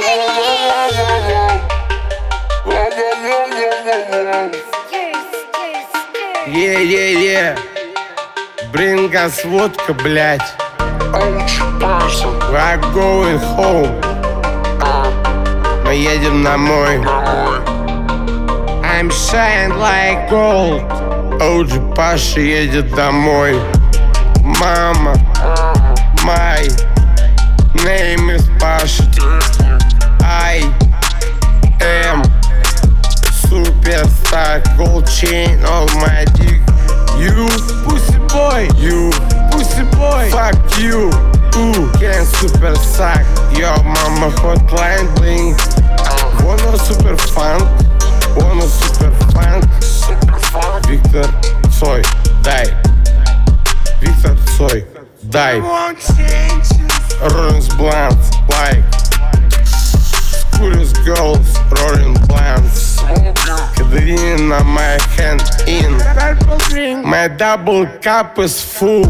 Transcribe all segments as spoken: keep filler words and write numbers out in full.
Yeah, yeah, yeah. Bring us водка, блядь. We're going home. Мы едем домой. I'm shine like gold. о джи Паша едет домой. Мама, my name is Паша. I am superstar. Gold chain on my dick. You pussy boy. You pussy boy. Fuck you. Ooh, can super suck. Yo mama hotline bling. Wanna super funk. Wanna super funk. Виктор Цой, дай. Виктор Цой, дай. Rollins blunts like Curious girls rolling blunts. Кадрин на my hand in. My double cup is full.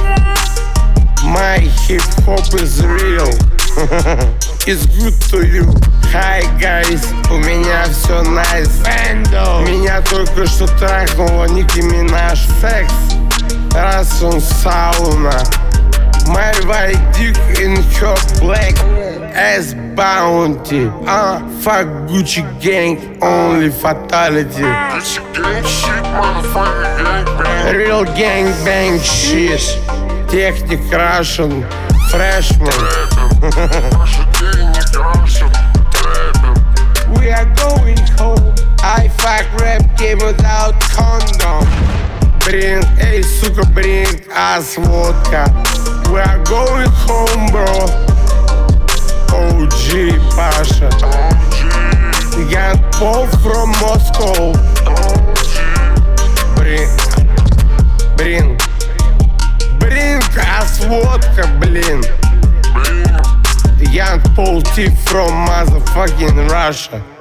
My hip hop is real. It's good to you. Hi guys, у меня все nice. Bando. Меня только что трахнула Ники Минаж. Секс, раз он сауна. My white dick in her black ass bounty. Uh, fuck Gucci gang, only fatality. Real gang bang shit. Техник Russian, freshman. We are going home. I fuck rap game without condom. Bring, эй, сука, bring us водка. We are going home, bro. о джи Паша. Young Paul from Moscow. Bring, bring, bring us водка, блин. Young Paul T from motherfucking Russia.